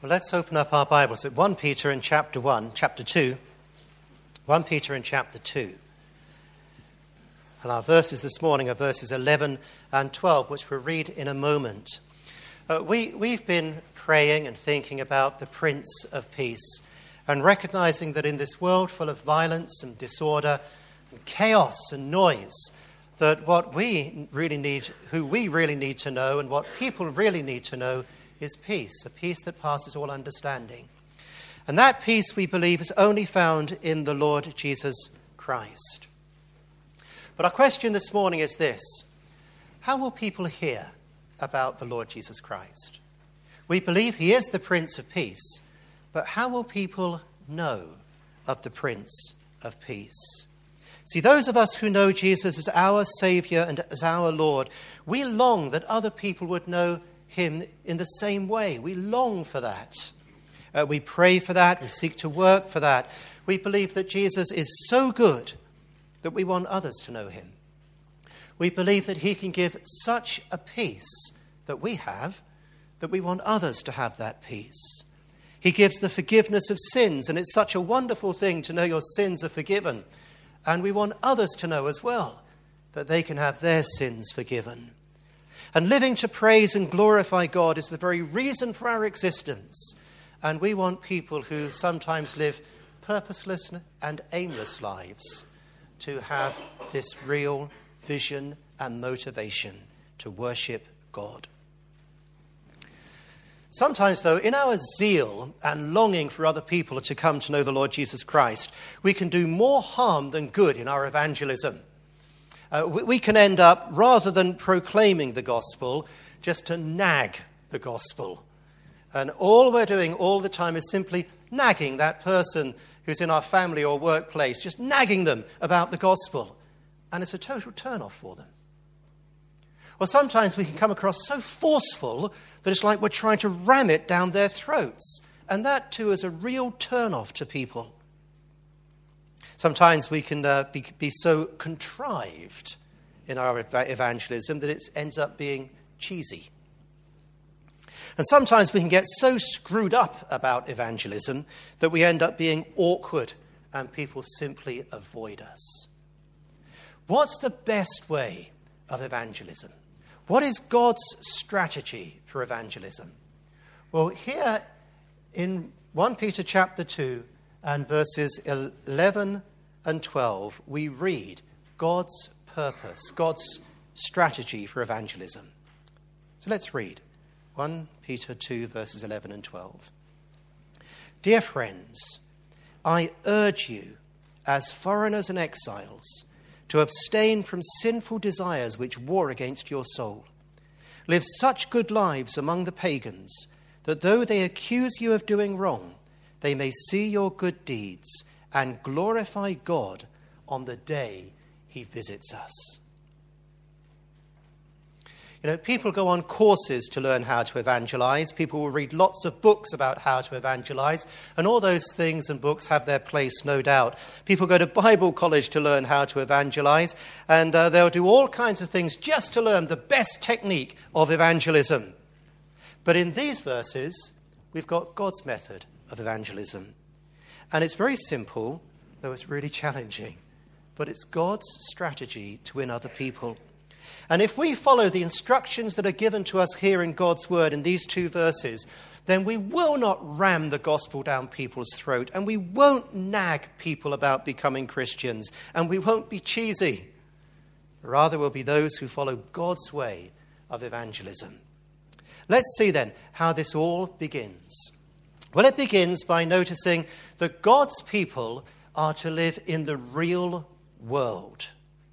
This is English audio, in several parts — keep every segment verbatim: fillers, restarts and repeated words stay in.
Well, let's open up our Bibles at First Peter in chapter one, chapter two. First Peter in chapter two. And our verses this morning are verses eleven and twelve, which we'll read in a moment. Uh, we, we've been praying and thinking about the Prince of Peace and recognizing that in this world full of violence and disorder and chaos and noise, that what we really need, who we really need to know and what people really need to know is peace, a peace that passes all understanding. And that peace, we believe, is only found in the Lord Jesus Christ. But our question this morning is this: how will people hear about the Lord Jesus Christ? We believe he is the Prince of Peace, but how will people know of the Prince of Peace? See, those of us who know Jesus as our Saviour and as our Lord, we long that other people would know him in the same way. We long for that. Uh, we pray for that. We seek to work for that. We believe that Jesus is so good that we want others to know him. We believe that he can give such a peace that we have, that we want others to have that peace. He gives the forgiveness of sins, and it's such a wonderful thing to know your sins are forgiven. And we want others to know as well that they can have their sins forgiven. And living to praise and glorify God is the very reason for our existence. And we want people who sometimes live purposeless and aimless lives to have this real vision and motivation to worship God. Sometimes, though, in our zeal and longing for other people to come to know the Lord Jesus Christ, we can do more harm than good in our evangelism. Uh, we, we can end up, rather than proclaiming the gospel, just to nag the gospel. And all we're doing all the time is simply nagging that person who's in our family or workplace, just nagging them about the gospel. And it's a total turn-off for them. Or sometimes we can come across so forceful that it's like we're trying to ram it down their throats. And that, too, is a real turn-off to people. Sometimes we can uh, be, be so contrived in our ev- evangelism that it ends up being cheesy. And sometimes we can get so screwed up about evangelism that we end up being awkward and people simply avoid us. What's the best way of evangelism? What is God's strategy for evangelism? Well, here in First Peter chapter two and verses eleven and twelve, we read God's purpose, God's strategy for evangelism. So let's read First Peter two, verses eleven and twelve. Dear friends, I urge you, as foreigners and exiles, to abstain from sinful desires which war against your soul. Live such good lives among the pagans, that though they accuse you of doing wrong, they may see your good deeds and glorify God on the day he visits us. You know, people go on courses to learn how to evangelize. People will read lots of books about how to evangelize. And all those things and books have their place, no doubt. People go to Bible college to learn how to evangelize. And uh, they'll do all kinds of things just to learn the best technique of evangelism. But in these verses, we've got God's method of evangelism. And it's very simple, though it's really challenging. But it's God's strategy to win other people. And if we follow the instructions that are given to us here in God's word in these two verses, then we will not ram the gospel down people's throat, and we won't nag people about becoming Christians, and we won't be cheesy. Rather, we'll be those who follow God's way of evangelism. Let's see then how this all begins. Well, it begins by noticing that God's people are to live in the real world.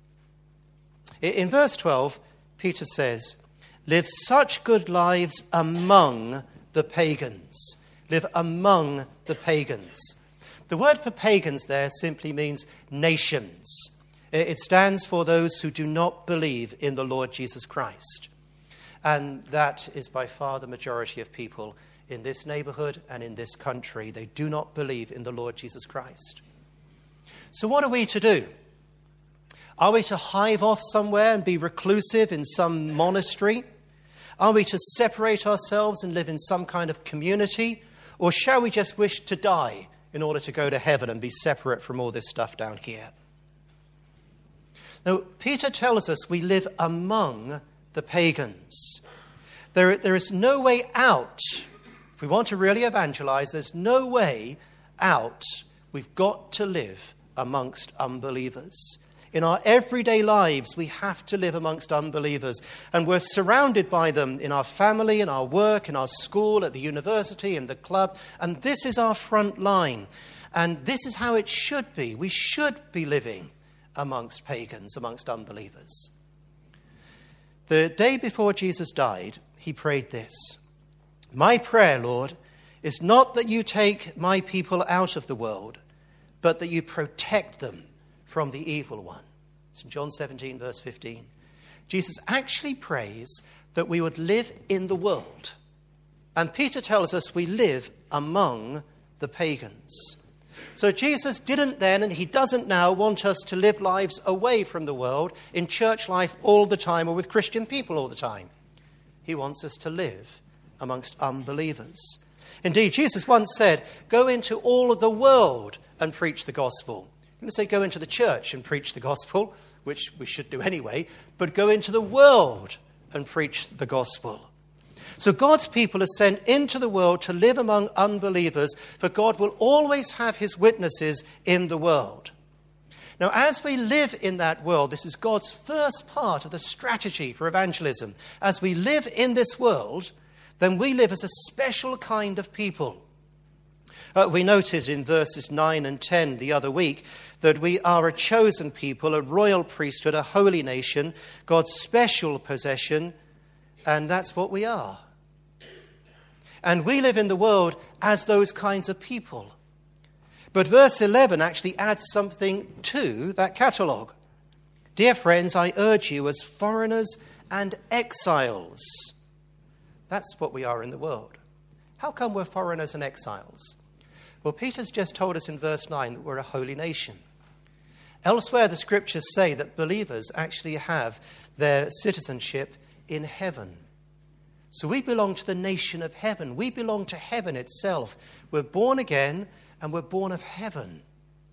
In verse twelve, Peter says, live such good lives among the pagans. Live among the pagans. The word for pagans there simply means nations. It stands for those who do not believe in the Lord Jesus Christ. And that is by far the majority of people in this neighborhood and in this country. They do not believe in the Lord Jesus Christ. So what are we to do? Are we to hive off somewhere and be reclusive in some monastery? Are we to separate ourselves and live in some kind of community? Or shall we just wish to die in order to go to heaven and be separate from all this stuff down here? Now, Peter tells us we live among the pagans. There, there is no way out. If we want to really evangelize, there's no way out. We've got to live amongst unbelievers. In our everyday lives, we have to live amongst unbelievers. And we're surrounded by them in our family, in our work, in our school, at the university, in the club. And this is our front line. And this is how it should be. We should be living amongst pagans, amongst unbelievers. The day before Jesus died, he prayed this: "My prayer, Lord, is not that you take my people out of the world, but that you protect them from the evil one." It's in John seventeen, verse fifteen. Jesus actually prays that we would live in the world. And Peter tells us we live among the pagans. So Jesus didn't then, and he doesn't now, want us to live lives away from the world, in church life all the time, or with Christian people all the time. He wants us to live amongst unbelievers. Indeed, Jesus once said, "Go into all of the world and preach the gospel." I'm going to say go into the church and preach the gospel, which we should do anyway, but go into the world and preach the gospel. So God's people are sent into the world to live among unbelievers, for God will always have his witnesses in the world. Now, as we live in that world, this is God's first part of the strategy for evangelism. As we live in this world, then we live as a special kind of people. Uh, we noted in verses nine and ten the other week that we are a chosen people, a royal priesthood, a holy nation, God's special possession, and that's what we are. And we live in the world as those kinds of people. But verse eleven actually adds something to that catalogue. "Dear friends, I urge you as foreigners and exiles." That's what we are in the world. How come we're foreigners and exiles? Well, Peter's just told us in verse nine that we're a holy nation. Elsewhere, the scriptures say that believers actually have their citizenship in heaven. So we belong to the nation of heaven. We belong to heaven itself. We're born again and we're born of heaven.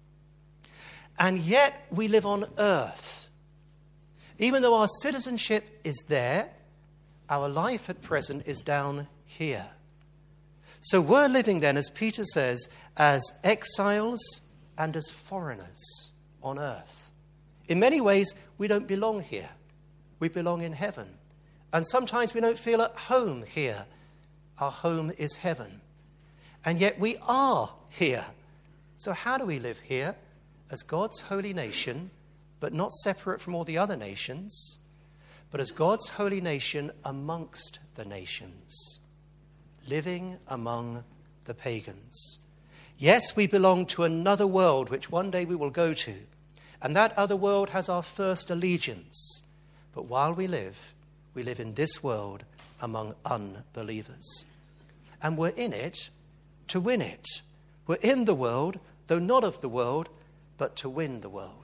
And yet we live on earth. Even though our citizenship is there, our life at present is down here. So we're living then, as Peter says, as exiles and as foreigners on earth. In many ways, we don't belong here. We belong in heaven. And sometimes we don't feel at home here. Our home is heaven. And yet we are here. So how do we live here? As God's holy nation, but not separate from all the other nations, but as God's holy nation amongst the nations, living among the pagans. Yes, we belong to another world, which one day we will go to, and that other world has our first allegiance. But while we live, we live in this world among unbelievers. And we're in it to win it. We're in the world, though not of the world, but to win the world.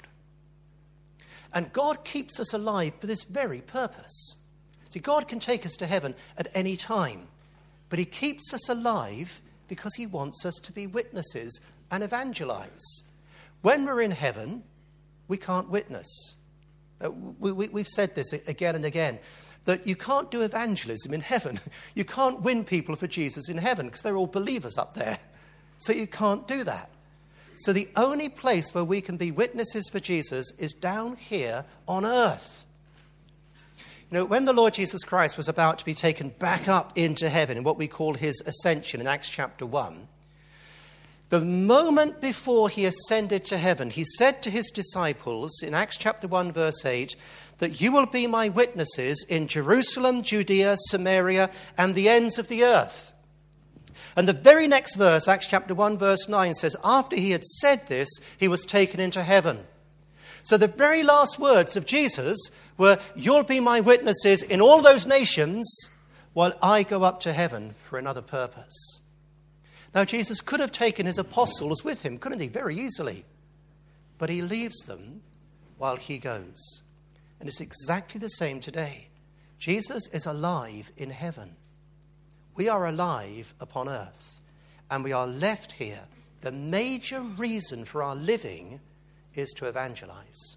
And God keeps us alive for this very purpose. See, God can take us to heaven at any time, but he keeps us alive because he wants us to be witnesses and evangelize. When we're in heaven, we can't witness. Uh, we, we, we've said this again and again, that you can't do evangelism in heaven. You can't win people for Jesus in heaven because they're all believers up there. So you can't do that. So the only place where we can be witnesses for Jesus is down here on earth. You know, when the Lord Jesus Christ was about to be taken back up into heaven in what we call his ascension in Acts chapter one, the moment before he ascended to heaven, he said to his disciples in Acts chapter one, verse eight, that you will be my witnesses in Jerusalem, Judea, Samaria, and the ends of the earth. And the very next verse, Acts chapter one, verse nine, says, after he had said this, he was taken into heaven. So the very last words of Jesus were, you'll be my witnesses in all those nations while I go up to heaven for another purpose. Now, Jesus could have taken his apostles with him, couldn't he? Very easily. But he leaves them while he goes. And it's exactly the same today. Jesus is alive in heaven. We are alive upon earth. and we are left here, the major reason for our living is to evangelize.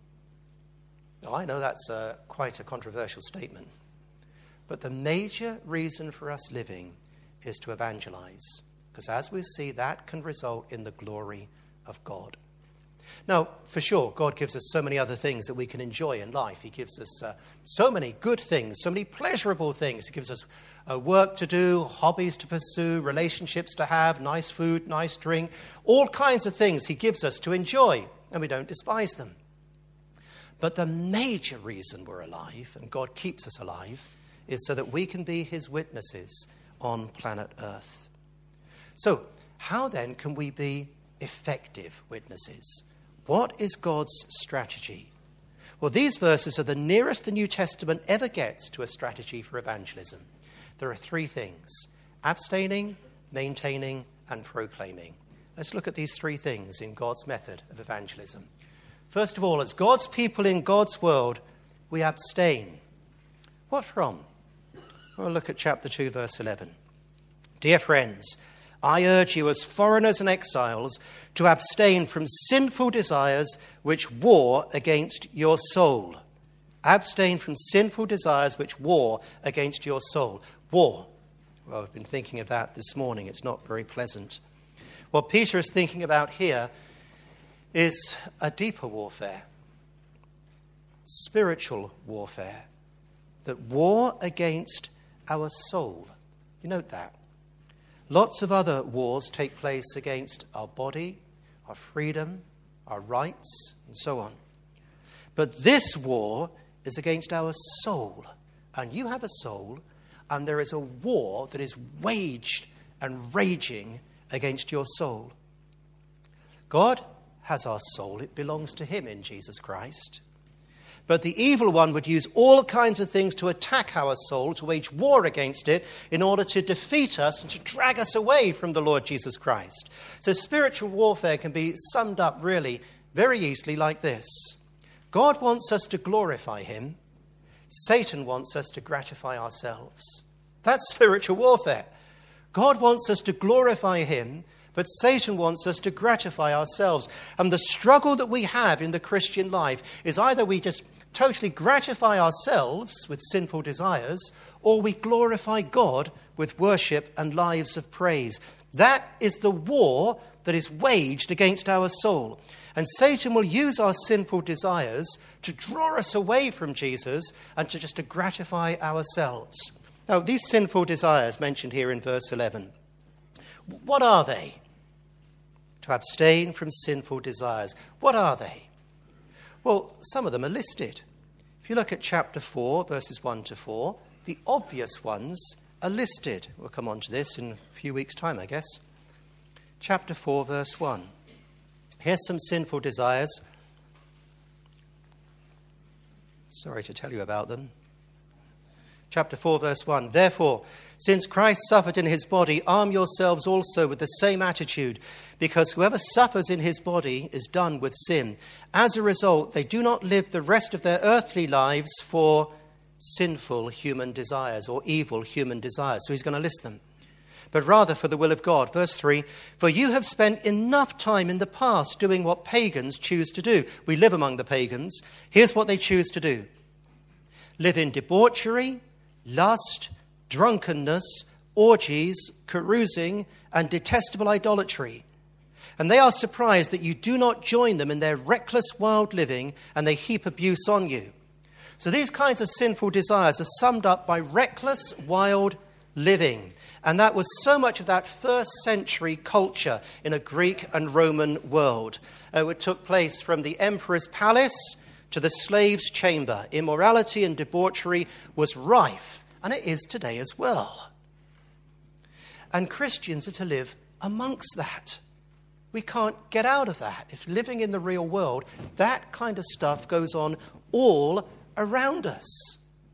Now, I know that's uh, quite a controversial statement, but the major reason for us living is to evangelize, because as we see, that can result in the glory of God. Now, for sure, God gives us so many other things that we can enjoy in life. He gives us uh, so many good things, so many pleasurable things. He gives us uh, work to do, hobbies to pursue, relationships to have, nice food, nice drink, all kinds of things he gives us to enjoy, and we don't despise them. But the major reason we're alive, and God keeps us alive, is so that we can be his witnesses on planet Earth. So, how then can we be effective witnesses? What is God's strategy? Well, these verses are the nearest the New Testament ever gets to a strategy for evangelism. There are three things: abstaining, maintaining, and proclaiming. Let's look at these three things in God's method of evangelism. First of all, as God's people in God's world, we abstain. What from? Well, look at chapter two, verse eleven. Dear friends, I urge you as foreigners and exiles to abstain from sinful desires which war against your soul. Abstain from sinful desires which war against your soul. War. Well, I've been thinking of that this morning. It's not very pleasant. What Peter is thinking about here is a deeper warfare. Spiritual warfare. That war against our soul. You note that. Lots of other wars take place against our body, our freedom, our rights, and so on. But this war is against our soul. And you have a soul, and there is a war that is waged and raging against your soul. God has our soul. It belongs to him in Jesus Christ. But the evil one would use all kinds of things to attack our soul, to wage war against it, in order to defeat us and to drag us away from the Lord Jesus Christ. So spiritual warfare can be summed up really very easily like this. God wants us to glorify him. Satan wants us to gratify ourselves. That's spiritual warfare. God wants us to glorify him, but Satan wants us to gratify ourselves. And the struggle that we have in the Christian life is either we just totally gratify ourselves with sinful desires, or we glorify God with worship and lives of praise. That is the war that is waged against our soul. And Satan will use our sinful desires to draw us away from Jesus and to just to gratify ourselves. Now, these sinful desires mentioned here in verse eleven, what are they? To abstain from sinful desires. What are they? Well, some of them are listed. If you look at chapter four, verses one to four, the obvious ones are listed. We'll come on to this in a few weeks' time, I guess. Chapter four, verse one. Here's some sinful desires. Sorry to tell you about them. Chapter four, verse one. Therefore, since Christ suffered in his body, arm yourselves also with the same attitude, because whoever suffers in his body is done with sin. As a result, they do not live the rest of their earthly lives for sinful human desires or evil human desires. So he's going to list them. But rather for the will of God. Verse three, for you have spent enough time in the past doing what pagans choose to do. We live among the pagans. Here's what they choose to do. Live in debauchery, lust, drunkenness, orgies, carousing, and detestable idolatry. And they are surprised that you do not join them in their reckless, wild living, and they heap abuse on you. So these kinds of sinful desires are summed up by reckless, wild living. And that was so much of that first century culture in a Greek and Roman world. Uh, it took place from the emperor's palace to the slave's chamber. Immorality and debauchery was rife, and it is today as well. And Christians are to live amongst that. We can't get out of that. If living in the real world, that kind of stuff goes on all around us.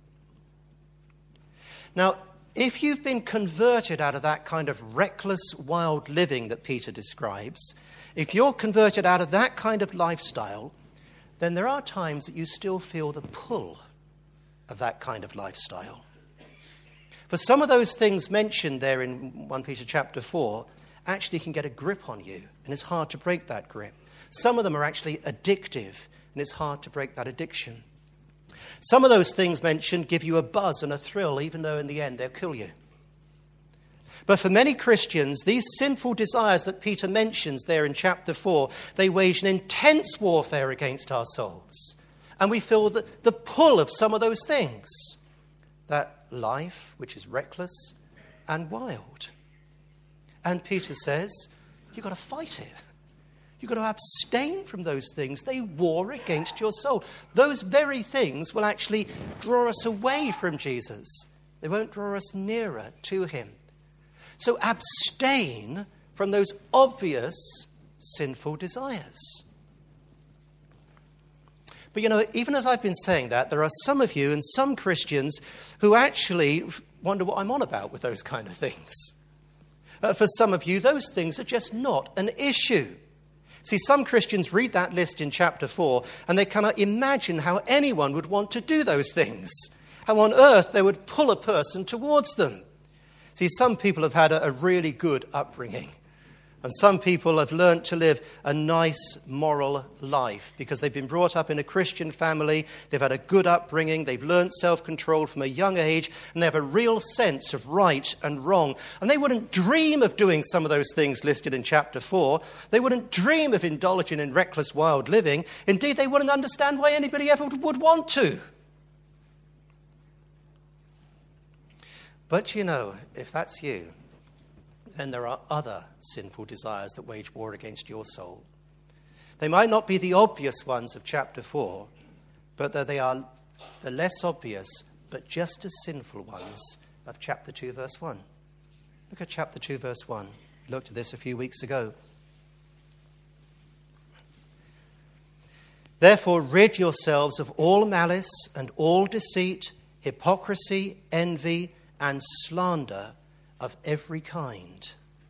Now, if you've been converted out of that kind of reckless, wild living that Peter describes, if you're converted out of that kind of lifestyle, then there are times that you still feel the pull of that kind of lifestyle. For some of those things mentioned there in First Peter chapter four, actually can get a grip on you, and it's hard to break that grip. Some of them are actually addictive, and it's hard to break that addiction. Some of those things mentioned give you a buzz and a thrill, even though in the end they'll kill you. But for many Christians, these sinful desires that Peter mentions there in chapter four, they wage an intense warfare against our souls. And we feel the, the pull of some of those things. That life, which is reckless and wild. And Peter says, you've got to fight it. You've got to abstain from those things. They war against your soul. Those very things will actually draw us away from Jesus. They won't draw us nearer to him. So abstain from those obvious sinful desires. But you know, even as I've been saying that, there are some of you and some Christians who actually wonder what I'm on about with those kind of things. Uh, for some of you, those things are just not an issue. See, some Christians read that list in chapter four and they cannot imagine how anyone would want to do those things. How on earth they would pull a person towards them. See, some people have had a, a really good upbringing. And some people have learnt to live a nice moral life because they've been brought up in a Christian family, they've had a good upbringing, they've learnt self-control from a young age, and they have a real sense of right and wrong. And they wouldn't dream of doing some of those things listed in chapter four. They wouldn't dream of indulging in reckless, wild living. Indeed, they wouldn't understand why anybody ever would want to. But you know, if that's you, then there are other sinful desires that wage war against your soul. They might not be the obvious ones of chapter four, but they are the less obvious, but just as sinful ones of chapter two, verse one. Look at chapter two, verse one. We looked at this a few weeks ago. Therefore, rid yourselves of all malice and all deceit, hypocrisy, envy, and slander of every kind.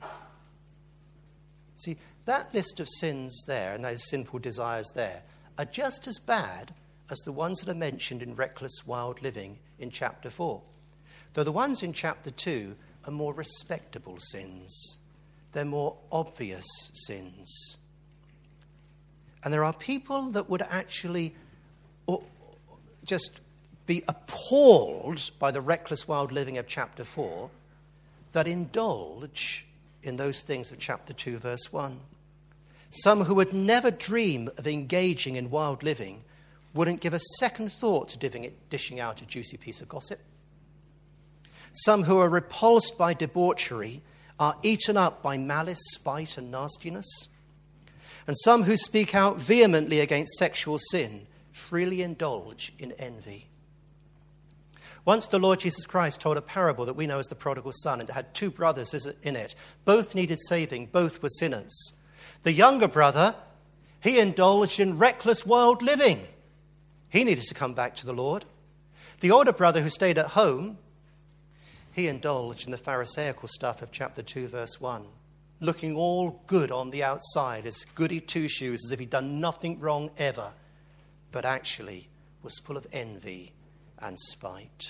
See, that list of sins there and those sinful desires there are just as bad as the ones that are mentioned in reckless, wild living in chapter four. Though the ones in chapter two are more respectable sins. They're more obvious sins. And there are people that would actually just be appalled by the reckless, wild living of chapter four that indulge in those things of chapter two, verse one. Some who would never dream of engaging in wild living wouldn't give a second thought to dishing, it, dishing out a juicy piece of gossip. Some who are repulsed by debauchery are eaten up by malice, spite, and nastiness. And some who speak out vehemently against sexual sin freely indulge in envy. Once the Lord Jesus Christ told a parable that we know as the prodigal son, and it had two brothers in it. Both needed saving, both were sinners. The younger brother, he indulged in reckless, wild living. He needed to come back to the Lord. The older brother who stayed at home, he indulged in the Pharisaical stuff of chapter two, verse one. Looking all good on the outside, as goody two-shoes, as if he'd done nothing wrong ever, but actually was full of envy and spite.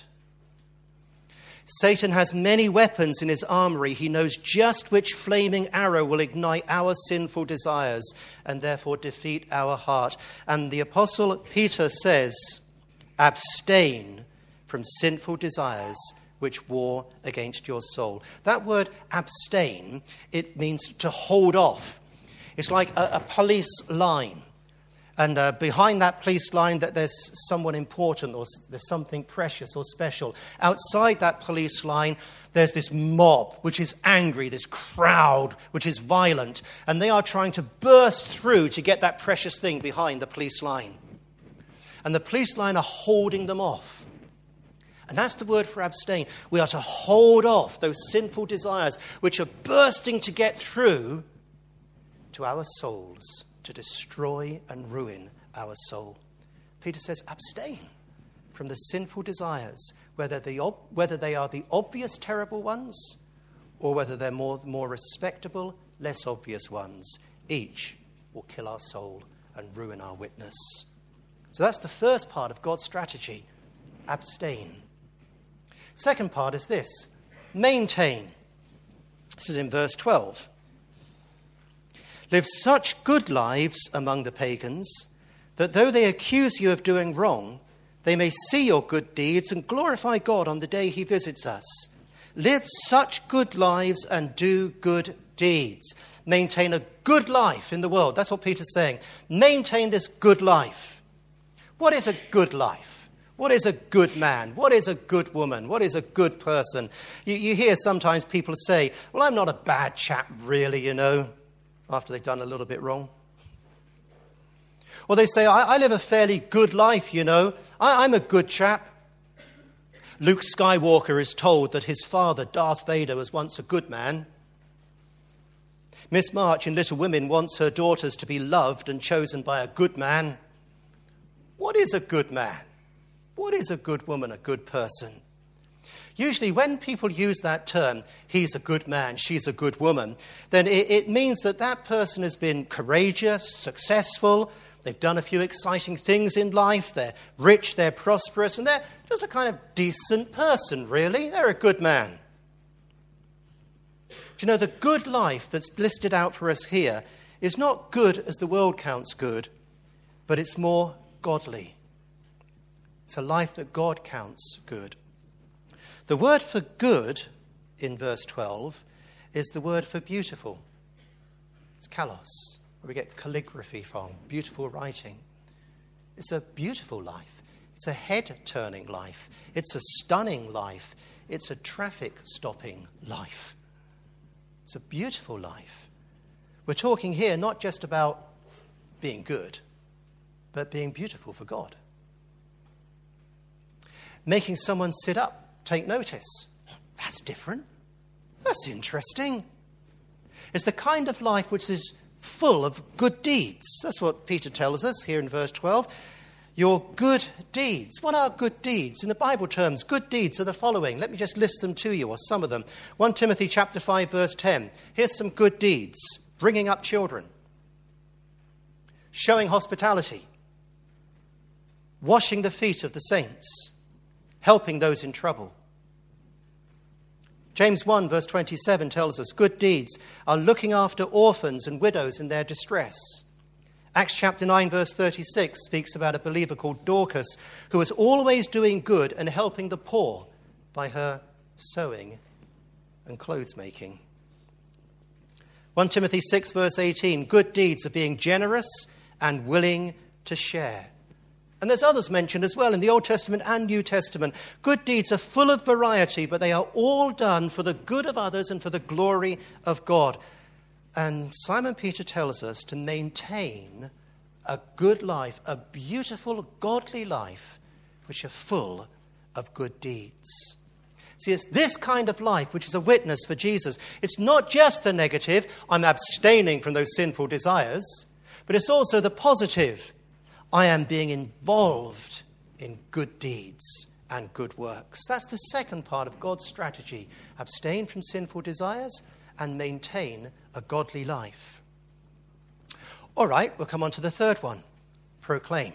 Satan has many weapons in his armory. He knows just which flaming arrow will ignite our sinful desires and therefore defeat our heart. And the Apostle Peter says, abstain from sinful desires which war against your soul. That word abstain, it means to hold off. It's like a, a police line. And uh, behind that police line, that there's someone important or there's something precious or special. Outside that police line, there's this mob which is angry, this crowd which is violent. And they are trying to burst through to get that precious thing behind the police line. And the police line are holding them off. And that's the word for abstain. We are to hold off those sinful desires which are bursting to get through to our souls, to destroy and ruin our soul. Peter says, abstain from the sinful desires, whether they, ob- whether they are the obvious terrible ones or whether they're more, more respectable, less obvious ones. Each will kill our soul and ruin our witness. So that's the first part of God's strategy. Abstain. Second part is this. Maintain. This is in verse twelve. Live such good lives among the pagans that though they accuse you of doing wrong, they may see your good deeds and glorify God on the day he visits us. Live such good lives and do good deeds. Maintain a good life in the world. That's what Peter's saying. Maintain this good life. What is a good life? What is a good man? What is a good woman? What is a good person? You, you hear sometimes people say, well, I'm not a bad chap really, you know, after they've done a little bit wrong. Or they say, I, I live a fairly good life, you know. I, I'm a good chap. Luke Skywalker is told that his father, Darth Vader, was once a good man. Miss March in Little Women wants her daughters to be loved and chosen by a good man. What is a good man? What is a good woman, a good person? Usually when people use that term, he's a good man, she's a good woman, then it, it means that that person has been courageous, successful, they've done a few exciting things in life, they're rich, they're prosperous, and they're just a kind of decent person, really. They're a good man. Do you know, the good life that's listed out for us here is not good as the world counts good, but it's more godly. It's a life that God counts good. The word for good in verse twelve is the word for beautiful. It's kalos, where we get calligraphy from, beautiful writing. It's a beautiful life. It's a head-turning life. It's a stunning life. It's a traffic-stopping life. It's a beautiful life. We're talking here not just about being good, but being beautiful for God. Making someone sit up, take notice. That's different. That's interesting. It's the kind of life which is full of good deeds. That's what Peter tells us here in verse twelve. Your good deeds. What are good deeds? In the Bible terms, good deeds are the following. Let me just list them to you, or some of them. First Timothy chapter five, verse ten. Here's some good deeds. Bringing up children. Showing hospitality. Washing the feet of the saints. Helping those in trouble. James one, verse twenty-seven tells us good deeds are looking after orphans and widows in their distress. Acts chapter nine, verse thirty-six speaks about a believer called Dorcas who was always doing good and helping the poor by her sewing and clothes making. First Timothy six, verse eighteen, good deeds are being generous and willing to share. And there's others mentioned as well in the Old Testament and New Testament. Good deeds are full of variety, but they are all done for the good of others and for the glory of God. And Simon Peter tells us to maintain a good life, a beautiful, godly life, which are full of good deeds. See, it's this kind of life which is a witness for Jesus. It's not just the negative, I'm abstaining from those sinful desires, but it's also the positive. I am being involved in good deeds and good works. That's the second part of God's strategy. Abstain from sinful desires and maintain a godly life. All right, we'll come on to the third one. Proclaim.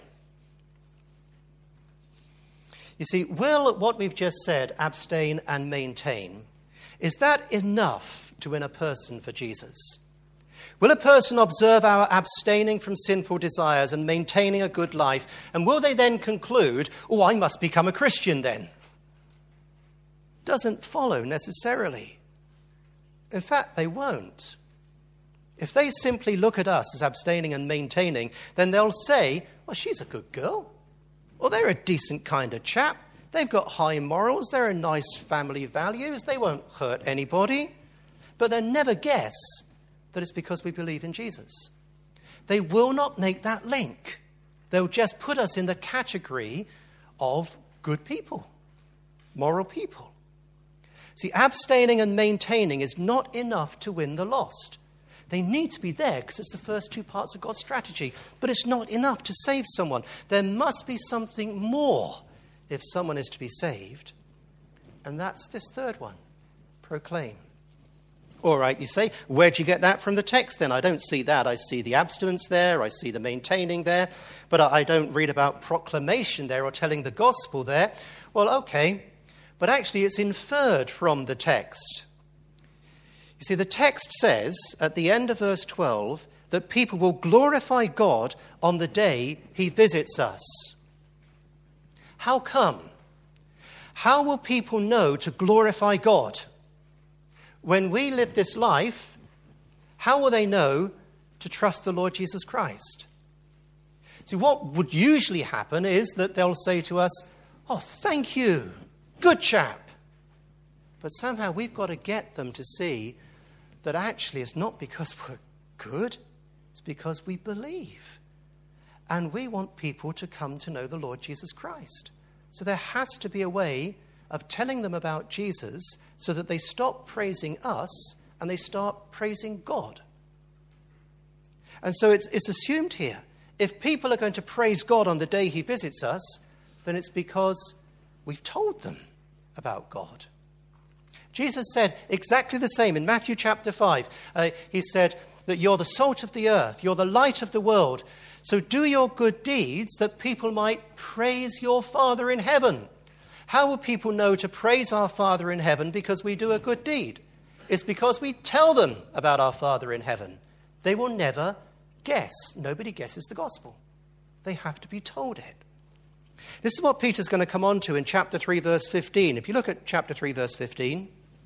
You see, will what we've just said, abstain and maintain, is that enough to win a person for Jesus? Will a person observe our abstaining from sinful desires and maintaining a good life, and will they then conclude, oh, I must become a Christian then? Doesn't follow necessarily. In fact, they won't. If they simply look at us as abstaining and maintaining, then they'll say, well, she's a good girl. Or they're a decent kind of chap. They've got high morals. They're a nice family values. They won't hurt anybody. But they'll never guess that it's because we believe in Jesus. They will not make that link. They'll just put us in the category of good people, moral people. See, abstaining and maintaining is not enough to win the lost. They need to be there because it's the first two parts of God's strategy. But it's not enough to save someone. There must be something more if someone is to be saved. And that's this third one, proclaim. All right, you say, where'd you get that from the text then? I don't see that. I see the abstinence there. I see the maintaining there. But I don't read about proclamation there or telling the gospel there. Well, okay. But actually it's inferred from the text. You see, the text says at the end of verse twelve, that people will glorify God on the day he visits us. How come? How will people know to glorify God? When we live this life, how will they know to trust the Lord Jesus Christ? See, what would usually happen is that they'll say to us, "Oh, thank you, good chap." But somehow we've got to get them to see that actually it's not because we're good, it's because we believe. And we want people to come to know the Lord Jesus Christ. So there has to be a way of telling them about Jesus so that they stop praising us and they start praising God. And so it's, it's assumed here, if people are going to praise God on the day he visits us, then it's because we've told them about God. Jesus said exactly the same in Matthew chapter five. Uh, he said that you're the salt of the earth, you're the light of the world. So do your good deeds that people might praise your Father in heaven. How will people know to praise our Father in heaven because we do a good deed? It's because we tell them about our Father in heaven. They will never guess. Nobody guesses the gospel. They have to be told it. This is what Peter's going to come on to in chapter three, verse fifteen. If you look at chapter three, verse fifteen.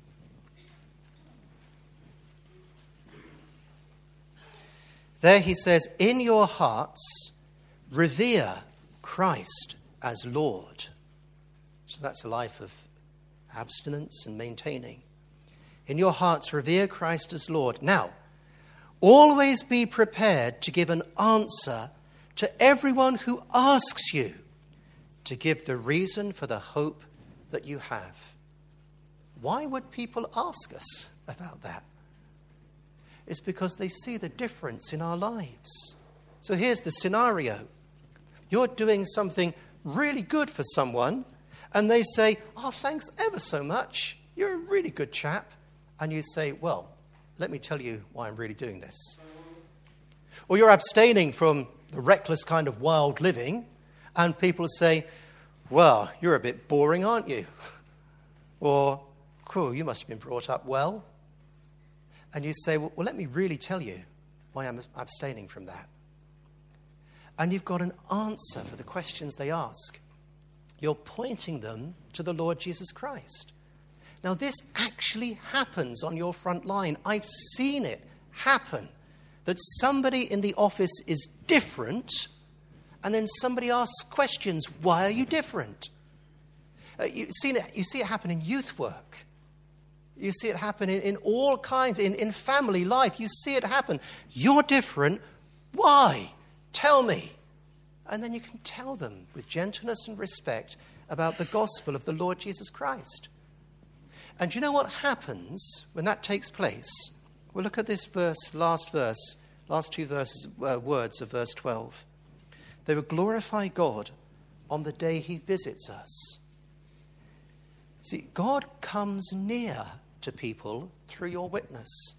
There he says, "In your hearts, revere Christ as Lord." So that's a life of abstinence and maintaining. In your hearts, revere Christ as Lord. Now, always be prepared to give an answer to everyone who asks you to give the reason for the hope that you have. Why would people ask us about that? It's because they see the difference in our lives. So here's the scenario. You're doing something really good for someone, and they say, "Oh, thanks ever so much. You're a really good chap." And you say, "Well, let me tell you why I'm really doing this." Or you're abstaining from the reckless kind of wild living, and people say, "Well, you're a bit boring, aren't you?" Or, "Cool, you must have been brought up well." And you say, well, well, let me really tell you why I'm abstaining from that. And you've got an answer for the questions they ask. You're pointing them to the Lord Jesus Christ. Now, this actually happens on your front line. I've seen it happen, that somebody in the office is different, and then somebody asks questions, "Why are you different?" Uh, you, see it, you see it happen in youth work. You see it happen in, in all kinds, in, in family life. You see it happen. "You're different. Why? Tell me." And then you can tell them with gentleness and respect about the gospel of the Lord Jesus Christ. And you know what happens when that takes place? Well, look at this verse, last verse, last two verses, uh, words of verse twelve. They will glorify God on the day he visits us. See, God comes near to people through your witness.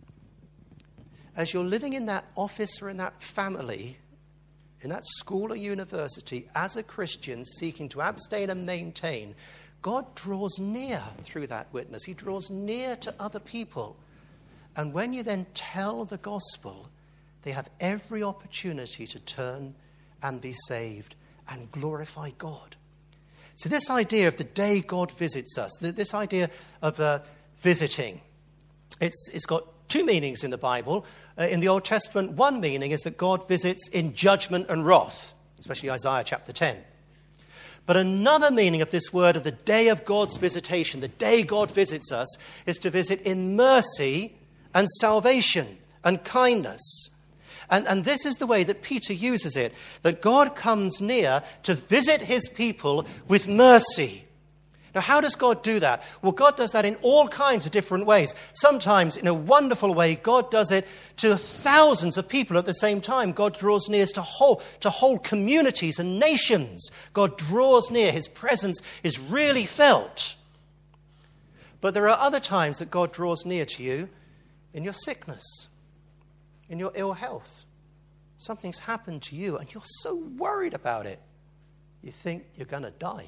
As you're living in that office or in that family, in that school or university, as a Christian seeking to abstain and maintain, God draws near through that witness. He draws near to other people. And when you then tell the gospel, they have every opportunity to turn and be saved and glorify God. So this idea of the day God visits us, this idea of uh, visiting, it's, it's got two meanings in the Bible. Uh, in the Old Testament, one meaning is that God visits in judgment and wrath, especially Isaiah chapter ten. But another meaning of this word of the day of God's visitation, the day God visits us, is to visit in mercy and salvation and kindness. And, and this is the way that Peter uses it, that God comes near to visit his people with mercy. Now, how does God do that? Well, God does that in all kinds of different ways. Sometimes, in a wonderful way, God does it to thousands of people at the same time. God draws near to whole, to whole communities and nations. God draws near. His presence is really felt. But there are other times that God draws near to you in your sickness, in your ill health. Something's happened to you and you're so worried about it. You think you're going to die.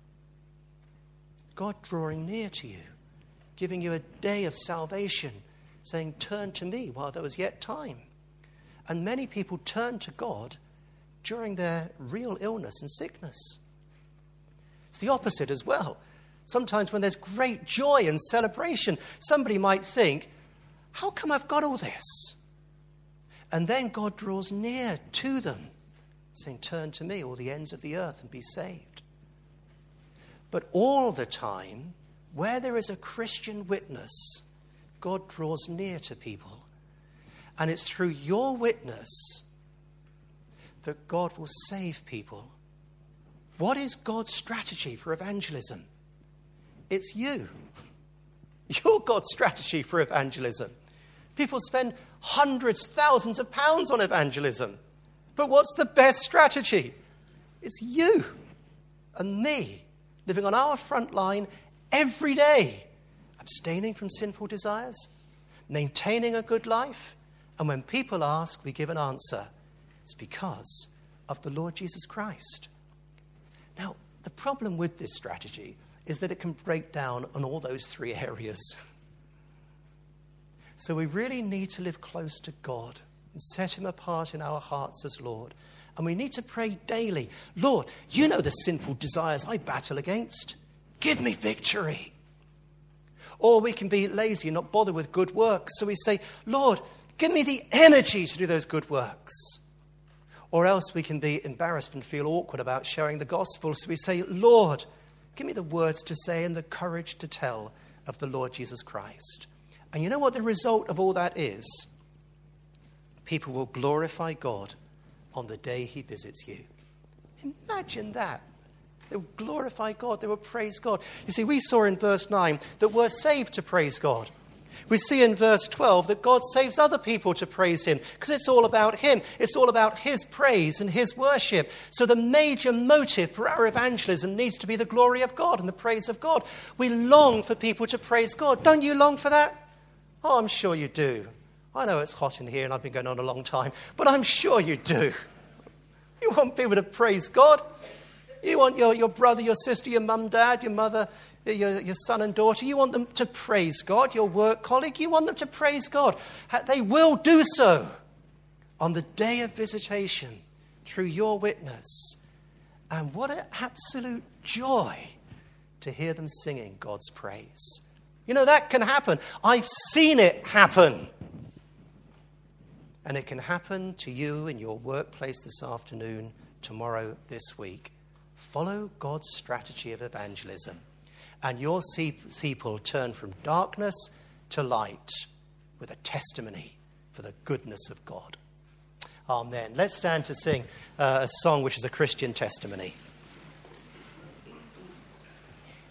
God drawing near to you, giving you a day of salvation, saying, turn to me while there was yet time. And many people turn to God during their real illness and sickness. It's the opposite as well. Sometimes when there's great joy and celebration, somebody might think, how come I've got all this? And then God draws near to them, saying, turn to me, all the ends of the earth, and be saved. But all the time, where there is a Christian witness, God draws near to people. And it's through your witness that God will save people. What is God's strategy for evangelism? It's you. You're God's strategy for evangelism. People spend hundreds, thousands of pounds on evangelism. But what's the best strategy? It's you and me living on our front line every day, abstaining from sinful desires, maintaining a good life. And when people ask, we give an answer. It's because of the Lord Jesus Christ. Now, the problem with this strategy is that it can break down on all those three areas. So we really need to live close to God and set him apart in our hearts as Lord. And we need to pray daily, Lord, you know the sinful desires I battle against. Give me victory. Or we can be lazy and not bother with good works. So we say, Lord, give me the energy to do those good works. Or else we can be embarrassed and feel awkward about sharing the gospel. So we say, Lord, give me the words to say and the courage to tell of the Lord Jesus Christ. And you know what the result of all that is? People will glorify God on the day he visits you. Imagine that. They will glorify God. They will praise God. You see, we saw in verse nine that we're saved to praise God. We see in verse twelve that God saves other people to praise him because it's all about him. It's all about his praise and his worship. So the major motive for our evangelism needs to be the glory of God and the praise of God. We long for people to praise God. Don't you long for that? Oh, I'm sure you do. I know it's hot in here and I've been going on a long time, but I'm sure you do. You want people to praise God. You want your, your brother, your sister, your mum, dad, your mother, your, your son and daughter, you want them to praise God. Your work colleague, you want them to praise God. They will do so on the day of visitation through your witness. And what an absolute joy to hear them singing God's praise. You know, that can happen. I've seen it happen. And it can happen to you in your workplace this afternoon, tomorrow, this week. Follow God's strategy of evangelism, and you'll see people turn from darkness to light with a testimony for the goodness of God. Amen. Let's stand to sing uh, a song which is a Christian testimony.